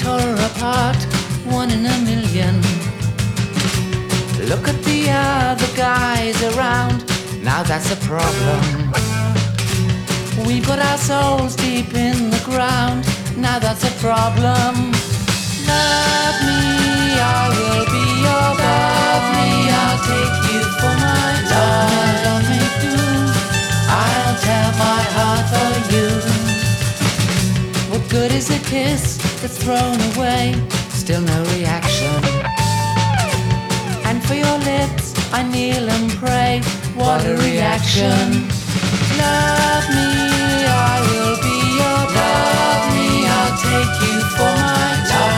tore her apart, one in a million. Look at the other guys around, now that's a problem. We've got our souls deep in the ground, now that's a problem. Love me, I will be your love me, I'll take you for my love. Love me do, I'll tear my heart for you. What good is a kiss that's thrown away, still no reaction? And for your lips I kneel and pray, what a reaction. Love me, I will be your love me, I'll take you for my love.